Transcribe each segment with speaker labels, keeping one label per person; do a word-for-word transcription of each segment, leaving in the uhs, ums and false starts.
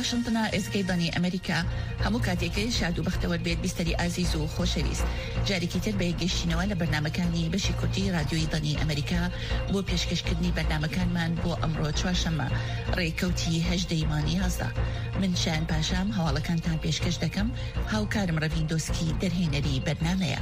Speaker 1: واشنطن ئێسکەی ئەمریکا هەموو کاتێکی شاد و بەختەوە بێت بیستەری ئازیز و خۆشەویست جارێکی تر بە یەکگەشتنەوە لە بەرنامەکانی بەشی کوردی رادیۆی دڵی ئەمریکا بۆ پێشکەشکردنی بەرنامەکانمان بۆ ئەمڕۆ چوارشەممە ڕێکەوتی هەژدەی مانگی یازدە. من شایان پاشام هەواڵەکانتان پێشکەش دەکەم. هاوکارم ڕەڤین دۆسکی دەرهێنەری بەرنامەیە.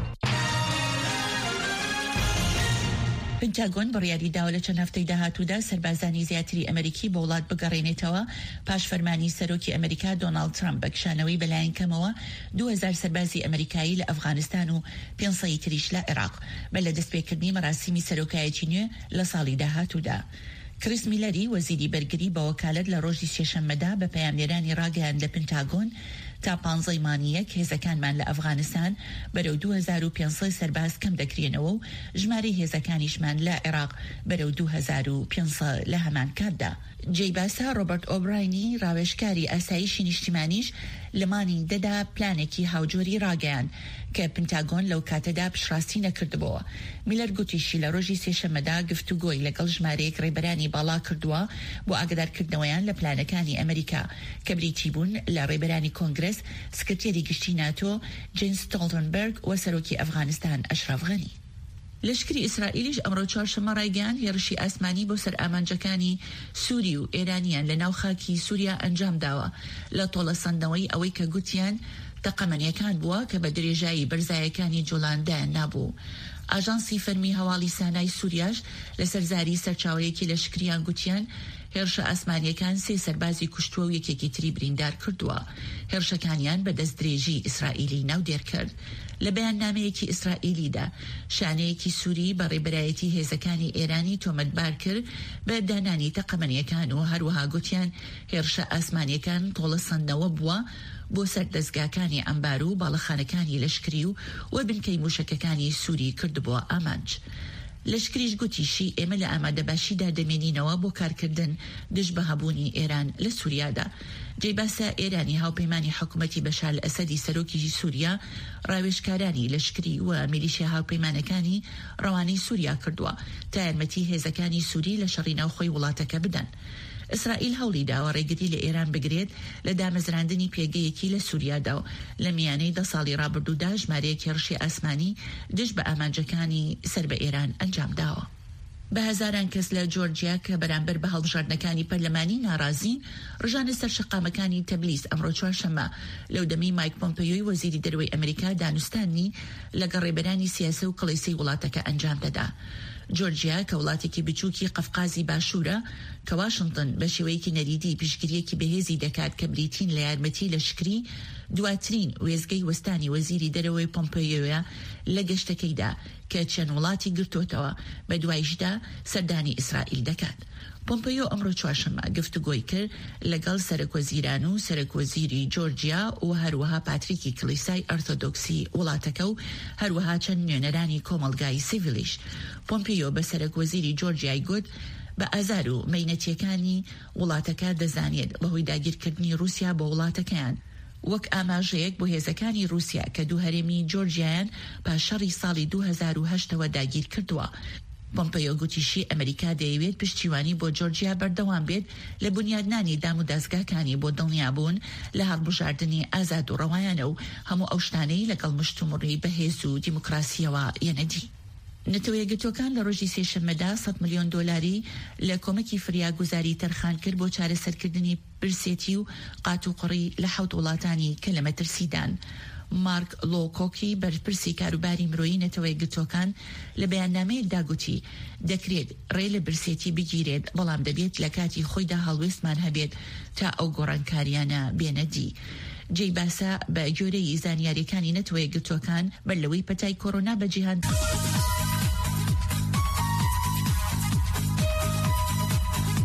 Speaker 1: پنتاگۆن بڕیاری داوە لە چەند هەفتەی داهاتوودا سەربازانی زیاتری ئەمریکی بە وڵات بگەڕێنێتەوە پاش فەرمانی سەرۆکی ئەمریکا دۆناڵد ترامپ بە کشانەوەی بەلایەن کەمەوە دوو هەزار سەربازی ئەمریکایی لە ئەفغانستان و پێنج تریش لە عێراق بە لە دەستپێکردنی مەراسیمی سەرۆکایەتی نوێ لە ساڵی داهاتوودا. کریس میلەری وەزیری بەرگری بە وەکالەت لە ڕۆژی سێشەممەدا بە پەیامنێرانی ڕاگەیاند لە پنتاگۆن تا پانزەی مانگی یەک هێزەکانمان لە ئەفغانستان بەرەو دوو هەزار و پێنج سەرباز کەم دەکرێنەوە و ژمارەی هێزەکانیشمان لە عێراق بەرەو دوو هەزار و پێنج لە هەمان کاتدا. جێی باسا ڕۆبەرت ئۆبراینی ڕاوێژکاری ئاسایشی نیشتیمانیش لەمانی دەدا پلانێکی هاوجۆری ڕاگەیان کە پنتاگۆن لەو کاتەدا پشڕاستی نەکردبەوە. میلەر گوتیشی لە ڕۆژی سێشەممەدا گفتوگۆی لەگەڵ ژمارەیەک ڕێبەرانی باڵا کردووە بۆ ئاگادارکردنەوەیان لە پلانەکانی ئەمریکا کە بریتی بوون لە ڕێبەرانی کۆنگرس، سکرتێری گشتی ناتۆ جین ستۆڵتنبەرگ و سەرۆکی ئەفغانستان ئەشرەف غەنی. لەشکری ئیسرائیلیش ئەمڕۆ چوارشەممە ڕایگەیاند هێرشی ئاسمانی بۆ سەر ئامانجەکانی سووری و ئێرانیان لە ناو خاکی سووریا ئەنجام داوە لە تۆڵەسەندنەوەی ئەوەی کە گوتیان تەقەمەنیەکان بووە کە بە درێژایی بەرزایەکانی جوڵاندایان نابوو. ئاژانسی فەرمی هەواڵی سانای سووریاش لە سەرزاری سەرچاوەیەکی لە شکریان گوتیان هێرشە ئاسمانیەکان سێ سەربازی کوشتووە و یەکێکی تری بریندار کردووە. هێرشەکانیان بە دەست درێژی ئیسرائیلی ناودێر کرد. لە بەیاننامەیەکی ئیسرائیلیدا شانەیەکی سووری بە ڕێبەرایەتی هێزەکانی ئێرانی تۆمەتبار کرد بە دانانی تەقەمەنیەکان و هەروەها گوتیان هێرشە ئاسمانیەکان تۆڵەسەندنەوە بووە بۆ سەر دەستگاکانی ئەمبار و باڵەخانەکانی لەشکری و و بنکەی موشەکەکانی سووری کردبووە ئامانج. لەشکریش گوتیشی ئێمە لە ئامادەباشیدا دەمێنینەوە بۆ کارکردن دژ بە هەبوونی ئێران لە سووریادا. جێباسە ئێرانی هاوپەیمانی حکوومەتی بەشار ئەسەدی سەرۆکی سووریا ڕاوێژکارانی لەشکری و میلیشیا هاوپەیمانەکانی ڕەوانەی سووریا کردووە تا یارمەتی هێزەکانی سووری لە شەڕی ناوخۆی وڵاتەکە بدەن. ئیسرائیل هەوڵی داوە ڕێگری لە ئێران بگرێت لە دامەزراندنی پێگەیەکی لە سووریادا و لە میانەی دە ساڵی ڕابردوودا ژمارەیەک هێرشی ئاسمانی دژ بە ئامانجەکانی سەر بە ئێران ئەنجام داوە. بە هەزاران کەس لە جۆرجیا کە بەرامبەر بە هەڵبژاردنەکانی پەرلەمانی ناڕازین ڕژانە سەر شەقامەکانی تەبلیس ئەمڕۆ چوارشەممە لەو دەمی مایک پۆمپیۆی وەزیری دەرەوەی ئەمریکا دانوستانی لەگەڵ ڕێبەرانی سیاسە و کڵێسەی وڵاتەکە ئەنجام دەدا. جۆرجیا کە وڵاتێکی بچووکی قەفقازی باشوورە کە واشنطن بە شێوەیەکی نەریدی پیشگیریەکی بەهێزی دەکات کە بریتین لە یارمەتی لەشکری دواترین وێزگەی وەستانی وەزیری دەرەوەی پۆمپیۆیە لە گەشتەکەیدا کە چەند وڵاتی گرتوتەوە بە دوایشدا سەردانی ئیسرائیل دەکات. پۆمپیۆ ئەمڕۆ چوارشەممە گفتوگۆی کرد لەگەڵ سەرۆکوەزیران و سەرۆکوەزیری جۆرجیا و هەروەها پاتریکی کلیسای ئۆرتۆدۆکسی وڵاتەکە و هەروەها چەند نوێنەرانی کۆمەڵگای سیڤیلیش. پۆمپیۆ بە سەرۆکوەزیری جۆرجیای گوت بە ئازار و مەینەتیەکانی وڵاتەکە دەزانێت بەهۆی داگیرکردنی رووسیا بە وڵاتەکەیان وەک ئاماژەیەک بۆ هێزەکانی رووسیا کە دوو هەرێمی جۆرجیایان پاشەڕی ساڵی دوو هەزار و هەشتەوە داگیر کردووە. پۆمپیۆ گوتیشی ئەمریکا دەیەوێت پشتیوانی بۆ جۆرجیا بەردەوام بێت لە بنیادنانی دام و دەستگاکانی بۆ دڵنیابوون لە هەڵبژاردننی ئازاد و ڕەوایانە و هەموو ئەو شتانەی لەگەڵ مشتومڕی بەهێز و دیموکراسیەوە یەنەدی. نەتەوە یەکگرتوەکان لە ڕۆژی سێشەممەدا سەد ملیۆن دۆلاری لە کۆمەکی فریاگوزاری تەرخان کرد بۆ چارەسەرکردنی برسێتی و قات و قڕی لە حەوت وڵاتانی کە لە مەترسیدان. مارک لۆکۆکی بەرپرسی کاروباری مرۆیی نەتەوە یەکگرتوەکان لە بەیاننامەیەکدا گوتی دەکرێت ڕێ لە برسێتی بگیرێت بەڵام دەبێت لە کاتی خۆیدا هەڵوێستمان هەبێت تا ئەو گۆڕانکاریانە بێنەدی. جێی باسا بە گۆرەی زانیاریەکانی نەتەوە یەکگرتوەکان بەر لەوەی پەتای کۆڕۆنا بە جیهان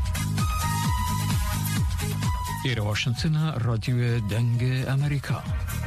Speaker 2: ئێرە واشنتنە ڕادیۆ دەنگ ئەمریکا.